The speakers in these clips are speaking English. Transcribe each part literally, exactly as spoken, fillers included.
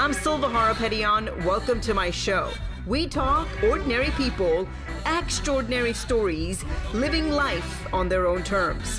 I'm Silva Harapetian. Welcome to my show. We talk ordinary people, extraordinary stories, living life on their own terms.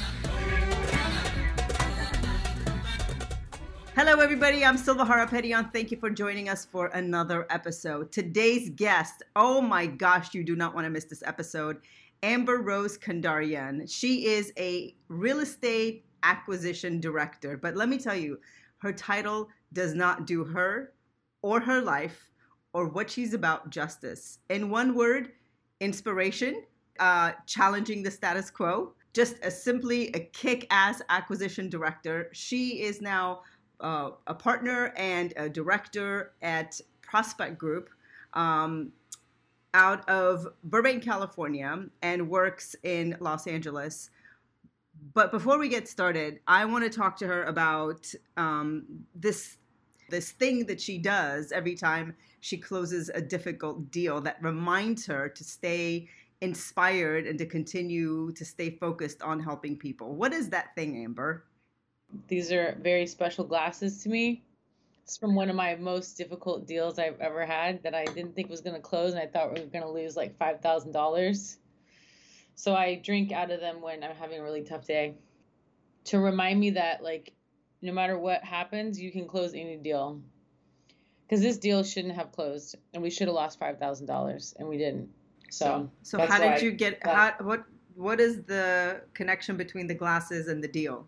Hello, everybody. I'm Silva Harapetian. Thank you for joining us for another episode. Today's guest, oh my gosh, you do not want to miss this episode. Amber Rose Kandarian. She is a real estate acquisition director. But let me tell you, her title does not do her or her life or what she's about justice. In one word, inspiration, uh, challenging the status quo, just a simply a kick-ass acquisition director. She is now uh, a partner and a director at Prospect Group um, out of Burbank, California, and works in Los Angeles. But before we get started, I want to talk to her about um, this this thing that she does every time she closes a difficult deal that reminds her to stay inspired and to continue to stay focused on helping people. What is that thing, Amber? These are very special glasses to me. It's from one of my most difficult deals I've ever had that I didn't think was going to close, and I thought we were going to lose like five thousand dollars. So I drink out of them when I'm having a really tough day to remind me that, like, no matter what happens, you can close any deal. Because this deal shouldn't have closed, and we should have lost five thousand dollars, and we didn't. So, so, so how did you get, how, what, what is the connection between the glasses and the deal?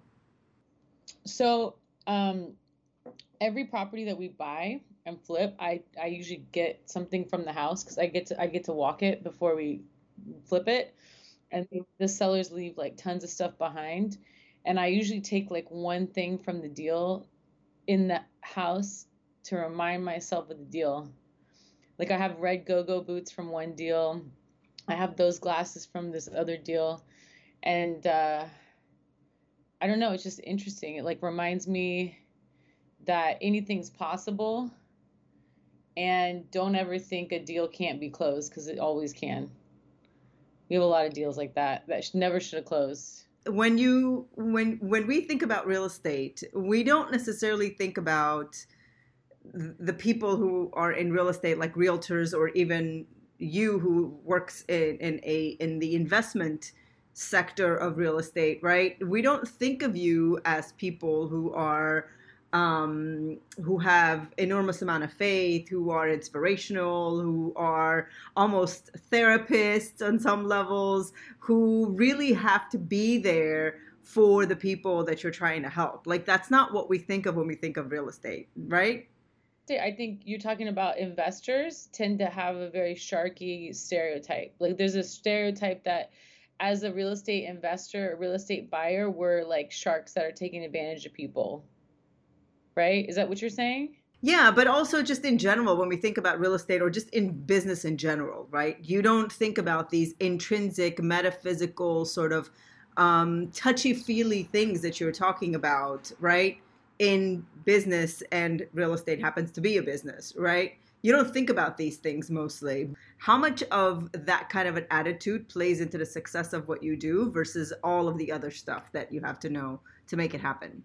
So um, every property that we buy and flip, I, I usually get something from the house because I get to I get to walk it before we flip it. And the sellers leave like tons of stuff behind. And I usually take like one thing from the deal in the house to remind myself of the deal. Like I have red go-go boots from one deal. I have those glasses from this other deal. And uh, I don't know, it's just interesting. It like reminds me that anything's possible. And don't ever think a deal can't be closed because it always can. We have a lot of deals like that that never should have closed. When you when when we think about real estate, we don't necessarily think about the people who are in real estate, like realtors, or even you who works in, in a in the investment sector of real estate, right? We don't think of you as people who are Um, who have enormous amount of faith, who are inspirational, who are almost therapists on some levels, who really have to be there for the people that you're trying to help. Like, that's not what we think of when we think of real estate, right? I think you're talking about investors tend to have a very sharky stereotype. Like, there's a stereotype that as a real estate investor, a real estate buyer, we're like sharks that are taking advantage of people. Right? Is that what you're saying? Yeah, but also just in general, when we think about real estate or just in business in general, right? You don't think about these intrinsic, metaphysical, sort of um, touchy-feely things that you're talking about, right? In business, and real estate happens to be a business, right? You don't think about these things mostly. How much of that kind of an attitude plays into the success of what you do versus all of the other stuff that you have to know to make it happen?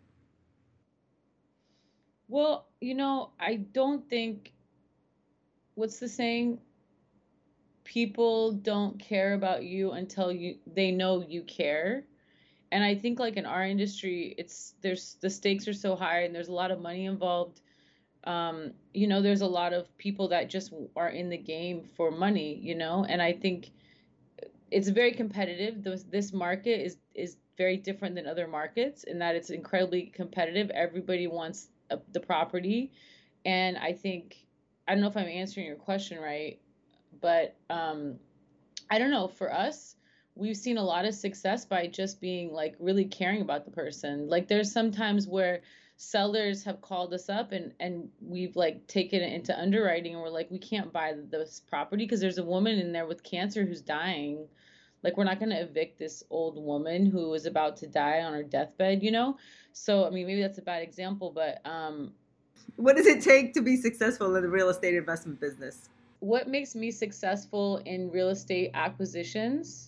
Well, you know, I don't think, what's the saying? People don't care about you until you they know you care. And I think like in our industry, it's there's the stakes are so high and there's a lot of money involved. Um, you know, there's a lot of people that just are in the game for money, you know, and I think it's very competitive. This, this market is is very different than other markets in that it's incredibly competitive. Everybody wants the property. And I think, I don't know if I'm answering your question right, but um, I don't know, for us, we've seen a lot of success by just being like really caring about the person. Like there's some times where sellers have called us up and, and we've like taken it into underwriting and we're like, we can't buy this property because there's a woman in there with cancer who's dying. Like, we're not going to evict this old woman who is about to die on her deathbed, you know? So, I mean, maybe that's a bad example, but... Um, what does it take to be successful in the real estate investment business? What makes me successful in real estate acquisitions?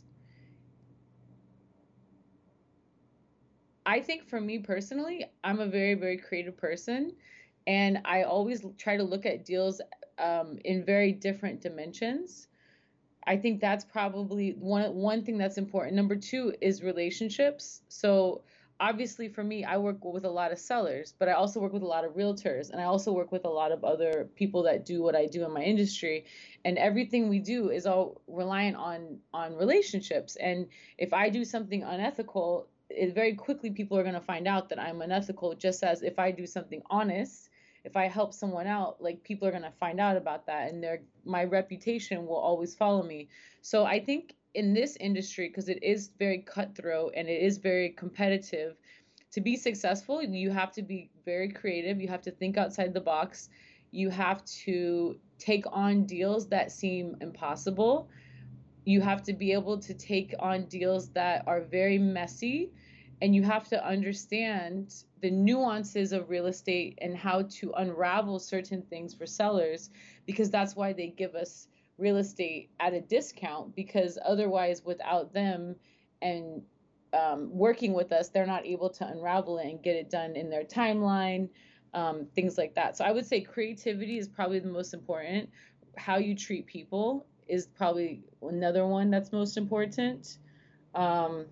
I think for me personally, I'm a very, very creative person. And I always try to look at deals um, in very different dimensions. I think that's probably one one thing that's important. Number two is relationships. So obviously for me, I work with a lot of sellers, but I also work with a lot of realtors, and I also work with a lot of other people that do what I do in my industry. And everything we do is all reliant on on relationships. And if I do something unethical, it very quickly people are going to find out that I'm unethical, just as if I do something honest, if I help someone out, like people are going to find out about that, and their my reputation will always follow me. So I think in this industry, because it is very cutthroat and it is very competitive, to be successful, you have to be very creative. You have to think outside the box. You have to take on deals that seem impossible. You have to be able to take on deals that are very messy, and you have to understand the nuances of real estate and how to unravel certain things for sellers, because that's why they give us real estate at a discount, because otherwise without them and um, working with us, they're not able to unravel it and get it done in their timeline, um, things like that. So I would say creativity is probably the most important. How you treat people is probably another one that's most important. Um,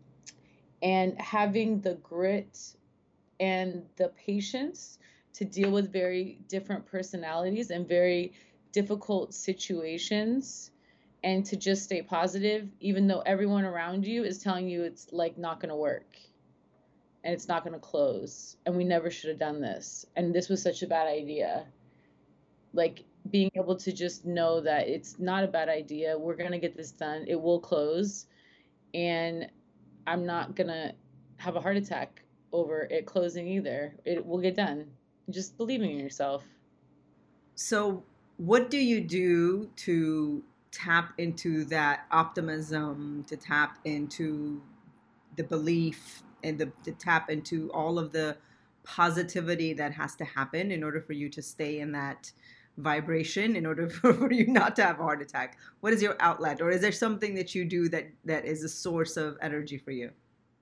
and having the grit and the patience to deal with very different personalities and very difficult situations, and to just stay positive even though everyone around you is telling you it's like not going to work and it's not going to close and we never should have done this and this was such a bad idea. Like being able to just know that it's not a bad idea, we're going to get this done, it will close, and I'm not going to have a heart attack over it closing either. It will get done. Just believing in yourself. So, what do you do to tap into that optimism, to tap into the belief, and the, to tap into all of the positivity that has to happen in order for you to stay in that vibration, in order for, for you not to have a heart attack? What is your outlet, or is there something that you do that that is a source of energy for you?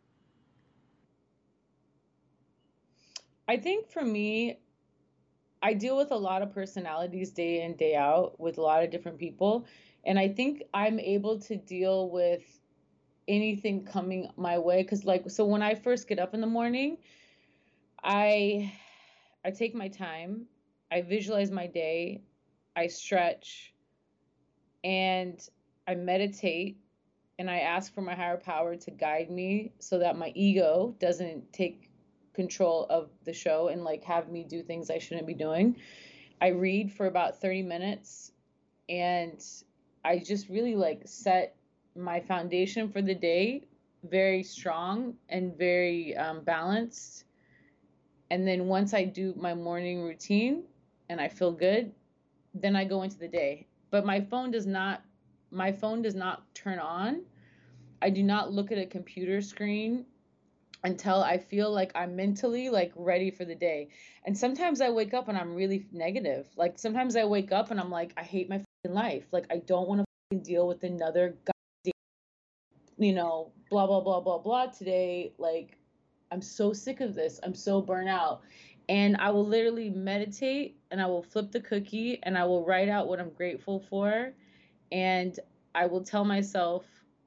I think for me, I deal with a lot of personalities day in, day out with a lot of different people. And I think I'm able to deal with anything coming my way. Cause like, so when I first get up in the morning, I I take my time, I visualize my day, I stretch, and I meditate, and I ask for my higher power to guide me so that my ego doesn't take control of the show and like have me do things I shouldn't be doing. I read for about thirty minutes, and I just really like set my foundation for the day very strong and very um, balanced. And then once I do my morning routine and I feel good, then I go into the day. But my phone does not my phone does not turn on. I do not look at a computer screen until I feel like I'm mentally like ready for the day. And sometimes I wake up and I'm really negative. Like sometimes I wake up and I'm like, I hate my life. Like I don't want to deal with another, you know, blah blah blah blah blah today. Like I'm so sick of this. I'm so burnt out. And I will literally meditate, and I will flip the cookie, and I will write out what I'm grateful for, and I will tell myself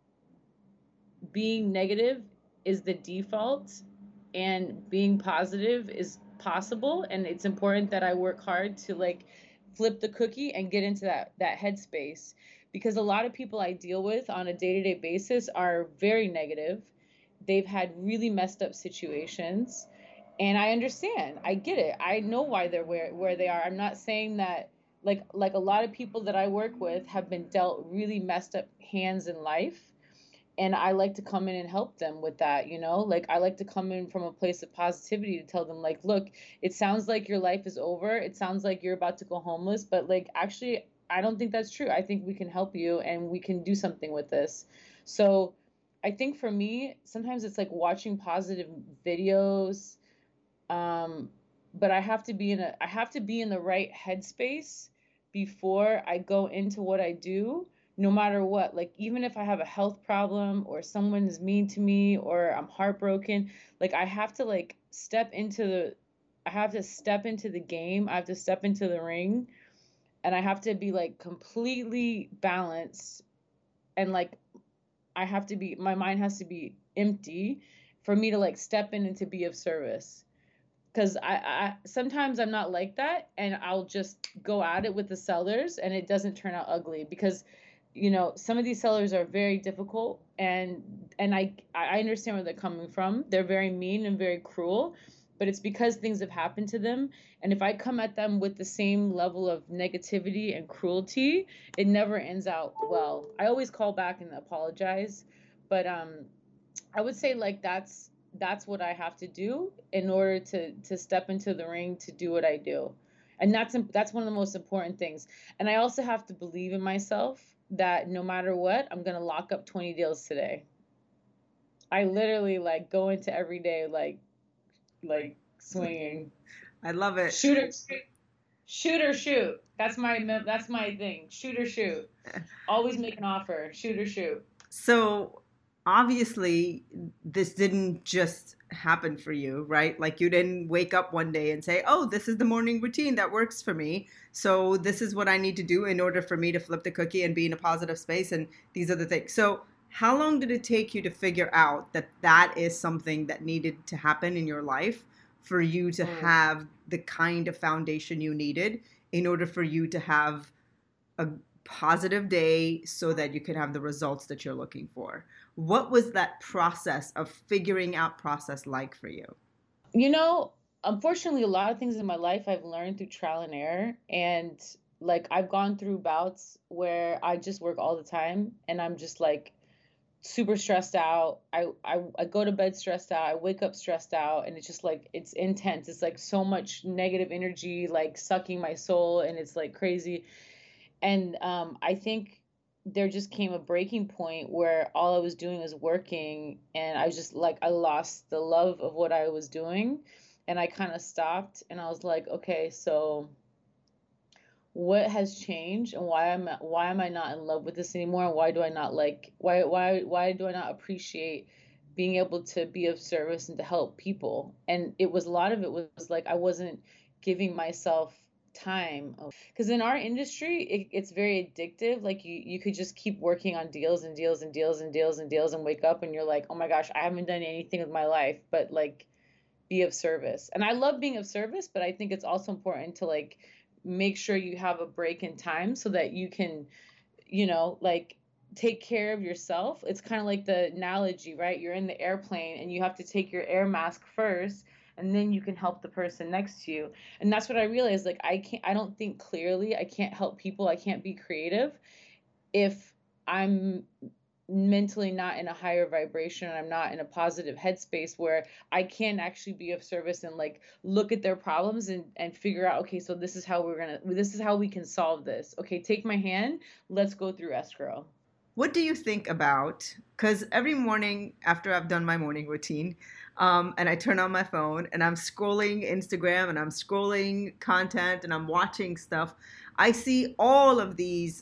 being negative is the default and being positive is possible, and it's important that I work hard to like flip the cookie and get into that that headspace, because a lot of people I deal with on a day-to-day basis are very negative. They've had really messed up situations, and I understand. I get it. I know why they're where where they are. I'm not saying that like like a lot of people that I work with have been dealt really messed up hands in life, and I like to come in and help them with that, you know? Like I like to come in from a place of positivity to tell them like, look, it sounds like your life is over. It sounds like you're about to go homeless, but like actually I don't think that's true. I think we can help you and we can do something with this. So I think for me, sometimes it's like watching positive videos, um, but I have to be in a I have to be in the right headspace before I go into what I do, no matter what. Like even if I have a health problem or someone is mean to me or I'm heartbroken, like I have to like step into the I have to step into the game. I have to step into the ring, and I have to be like completely balanced, and like I have to be, my mind has to be empty for me to like step in and to be of service. Because I, I sometimes I'm not like that, and I'll just go at it with the sellers, and it doesn't turn out ugly because, you know, some of these sellers are very difficult, and and I I understand where they're coming from. They're very mean and very cruel, but it's because things have happened to them. And if I come at them with the same level of negativity and cruelty, it never ends out well. I always call back and apologize, but um I would say like that's that's what I have to do in order to to step into the ring to do what I do. And that's im- that's one of the most important things. And I also have to believe in myself that no matter what, I'm going to lock up twenty deals today. I literally like go into every day like like swinging. I love it. Shoot or shoot. Shoot or shoot. That's my that's my thing. Shoot or shoot. Always make an offer. Shoot or shoot. So obviously this didn't just happen for you, right? Like you didn't wake up one day and say, oh, this is the morning routine that works for me. So this is what I need to do in order for me to flip the cookie and be in a positive space. And these are the things. So how long did it take you to figure out that that is something that needed to happen in your life for you to Mm. have the kind of foundation you needed in order for you to have a positive day so that you could have the results that you're looking for? What was that process of figuring out process like for you? You know, unfortunately, a lot of things in my life I've learned through trial and error. And like I've gone through bouts where I just work all the time and I'm just like super stressed out. I, I, I go to bed stressed out. I wake up stressed out. And it's just like, it's intense. It's like so much negative energy, like sucking my soul. And it's like crazy. And um, I think there just came a breaking point where all I was doing was working, and I just like I lost the love of what I was doing, and I kind of stopped, and I was like, okay, so what has changed, and why am I, why am I not in love with this anymore, and why do I not like why why why do I not appreciate being able to be of service and to help people? And it was a lot of it was like I wasn't giving myself time, because in our industry it, it's very addictive. Like you you could just keep working on deals and deals and deals and deals and deals and wake up and you're like, oh my gosh, I haven't done anything with my life but like be of service. And I love being of service, but I think it's also important to like make sure you have a break in time so that you can, you know, like take care of yourself. It's kind of like the analogy, right? You're in the airplane and you have to take your air mask first, and then you can help the person next to you. And that's what I realized. Like I can't I don't think clearly. I can't help people. I can't be creative if I'm mentally not in a higher vibration and I'm not in a positive headspace where I can actually be of service and like look at their problems and and figure out, okay, so this is how we're gonna this is how we can solve this. Okay, take my hand, let's go through escrow. What do you think about, because every morning after I've done my morning routine, um, and I turn on my phone and I'm scrolling Instagram and I'm scrolling content and I'm watching stuff, I see all of these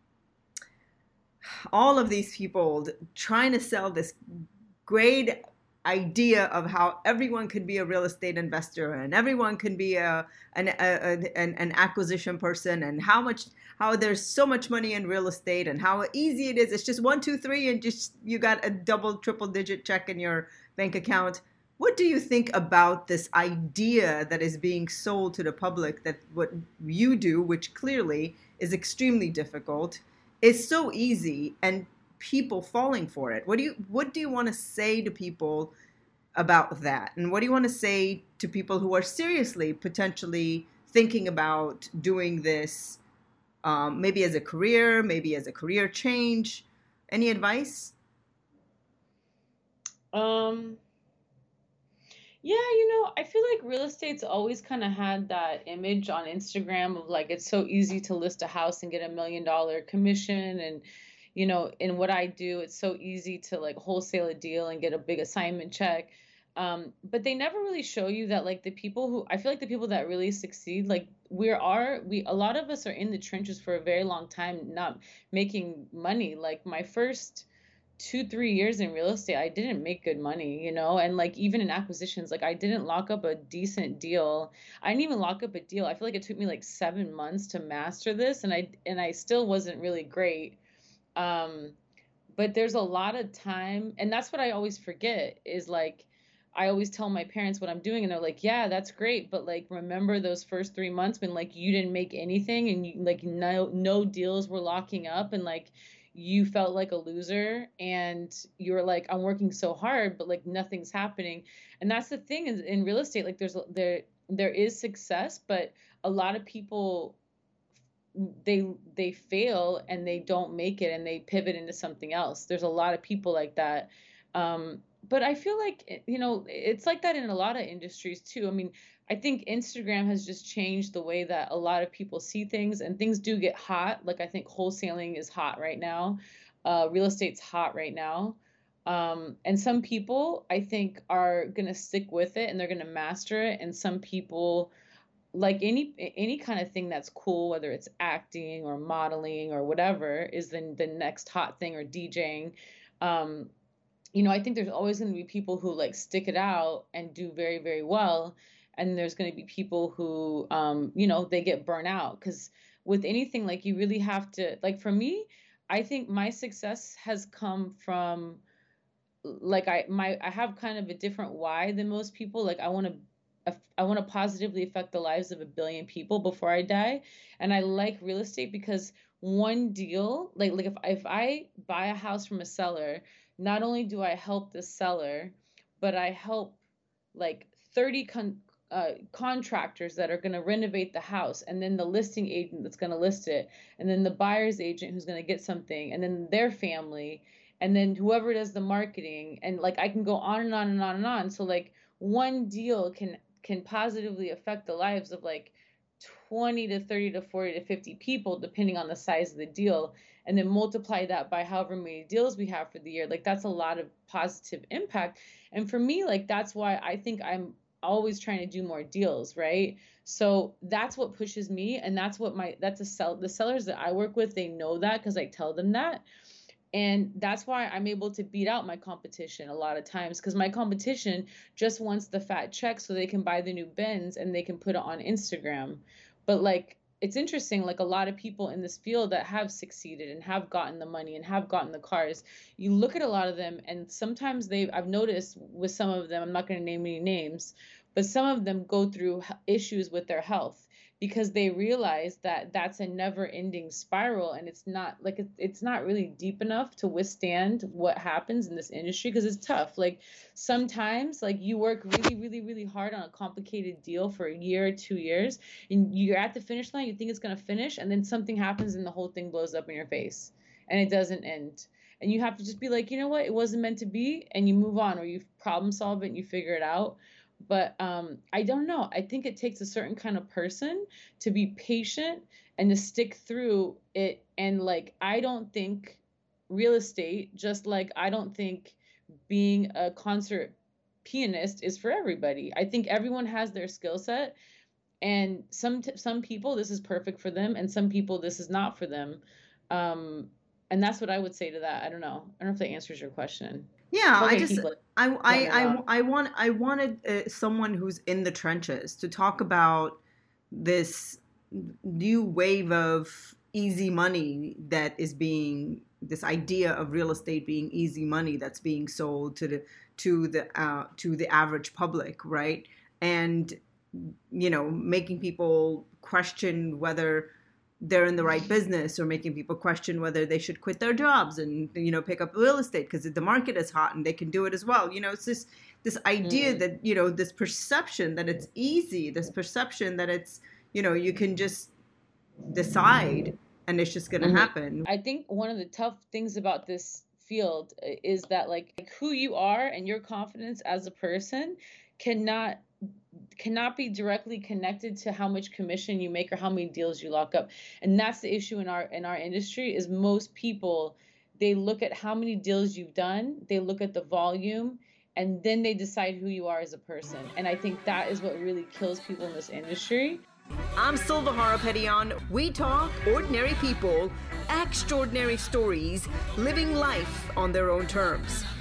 all of these people trying to sell this great idea of how everyone could be a real estate investor and everyone can be a an, a, a, an, an acquisition person, and how much how there's so much money in real estate and how easy it is. It's just one, two, three, and just you got a double, triple digit check in your bank account. What do you think about this idea that is being sold to the public that what you do, which clearly is extremely difficult, is so easy and people falling for it? What do you what do you want to say to people about that? And what do you want to say to people who are seriously potentially thinking about doing this, um, maybe as a career, maybe as a career change? Any advice? Um Yeah, you know, I feel like real estate's always kind of had that image on Instagram of like it's so easy to list a house and get a million dollar commission. And, you know, in what I do, it's so easy to like wholesale a deal and get a big assignment check. Um, but they never really show you that like the people who I feel like the people that really succeed, like we are we a lot of us are in the trenches for a very long time not making money. Like my first two, three years in real estate, I didn't make good money, you know, and like even in acquisitions, like I didn't lock up a decent deal. I didn't even lock up a deal. I feel like it took me like seven months to master this, and I and I still wasn't really great. Um, but there's a lot of time, and that's what I always forget is like I always tell my parents what I'm doing, and they're like, yeah, that's great, but like remember those first three months when like you didn't make anything and you like no no deals were locking up, and like you felt like a loser, and you were like, I'm working so hard but like nothing's happening. And that's the thing in, in real estate, like there's there there is success, but a lot of people, they they fail and they don't make it and they pivot into something else. There's a lot of people like that. Um, but I feel like, you know, it's like that in a lot of industries too. I mean, I think Instagram has just changed the way that a lot of people see things, and things do get hot. Like I think wholesaling is hot right now. Uh, real estate's hot right now. Um, and some people I think are going to stick with it and they're going to master it. And some people, like any any kind of thing that's cool, whether it's acting or modeling or whatever, is the the next hot thing, or DJing. Um, you know, I think there's always going to be people who like stick it out and do very, very well. And there's going to be people who, um, you know, they get burnt out. Because with anything, like you really have to, like for me, I think my success has come from like I my I have kind of a different why than most people. Like I want to I want to positively affect the lives of a billion people before I die. And I like real estate because one deal, like like if if I buy a house from a seller, not only do I help the seller, but I help like thirty con uh, contractors that are going to renovate the house, and then the listing agent that's going to list it, and then the buyer's agent who's going to get something, and then their family, and then whoever does the marketing, and like I can go on and on and on and on. So like one deal can can positively affect the lives of like twenty to thirty to forty to fifty people, depending on the size of the deal, and then multiply that by however many deals we have for the year. Like that's a lot of positive impact. And for me, like that's why I think I'm always trying to do more deals, right? So that's what pushes me, and that's what my that's a sell the sellers that I work with, they know that because I tell them that. And that's why I'm able to beat out my competition a lot of times, because my competition just wants the fat check so they can buy the new Benz and they can put it on Instagram. But like, it's interesting, like a lot of people in this field that have succeeded and have gotten the money and have gotten the cars, you look at a lot of them, and sometimes they, I've noticed with some of them, I'm not going to name any names, but some of them go through issues with their health, because they realize that that's a never ending spiral, and it's not like it's, it's not really deep enough to withstand what happens in this industry, because it's tough. Like sometimes like you work really, really, really hard on a complicated deal for a year or two years, and you're at the finish line, you think it's going to finish, and then something happens and the whole thing blows up in your face and it doesn't end. And you have to just be like, you know what, it wasn't meant to be, and you move on, or you problem solve it and you figure it out. But um, I don't know. I think it takes a certain kind of person to be patient and to stick through it. And like, I don't think real estate, just like I don't think being a concert pianist is for everybody. I think everyone has their skill set, and some t- some people this is perfect for them, and some people this is not for them. Um, and that's what I would say to that. I don't know. I don't know if that answers your question. Yeah, I Probably just keep like I going I I, around. I want I wanted uh, someone who's in the trenches to talk about this new wave of easy money that is being this idea of real estate being easy money that's being sold to the to the uh, to the average public, right? And you know, making people question whether they're in the right business, or making people question whether they should quit their jobs and, you know, pick up real estate because the market is hot and they can do it as well. You know, it's this this idea Mm. that, you know, this perception that it's easy, this perception that it's, you know, you can just decide and it's just going to Mhm. happen. I think one of the tough things about this field uh, is that like, like who you are and your confidence as a person cannot cannot be directly connected to how much commission you make or how many deals you lock up. And that's the issue in our in our industry, is most people, they look at how many deals you've done, they look at the volume, and then they decide who you are as a person. And I think that is what really kills people in this industry. I'm Silva Harapetian. We talk ordinary people, extraordinary stories, living life on their own terms.